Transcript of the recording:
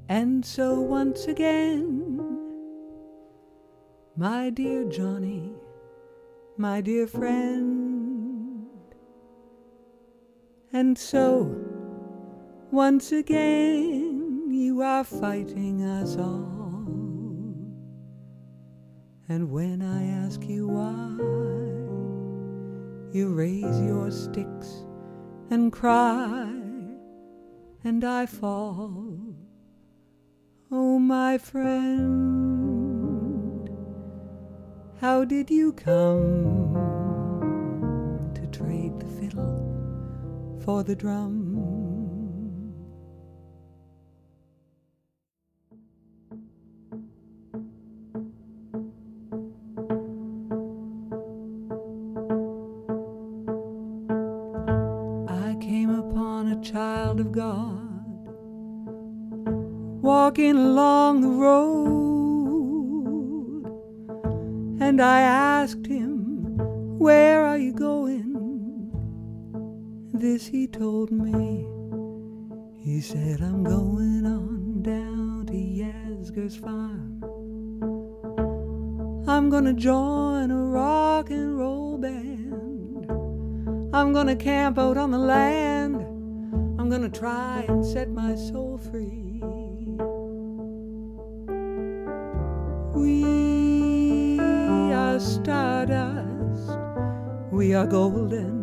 And so once again, my dear Johnny, my dear friend, and so once again you are fighting us all. And when I ask you why, you raise your sticks and cry, and I fall. Oh, my friend, how did you come to trade the fiddle for the drum? I came upon a child of God walking along the road, and I asked him, where are you going? This he told me. He said, I'm going on down to Yasgur's farm. I'm gonna join a rock and roll band. I'm gonna camp out on the land. I'm gonna try and set my soul free. We are stardust, we are golden,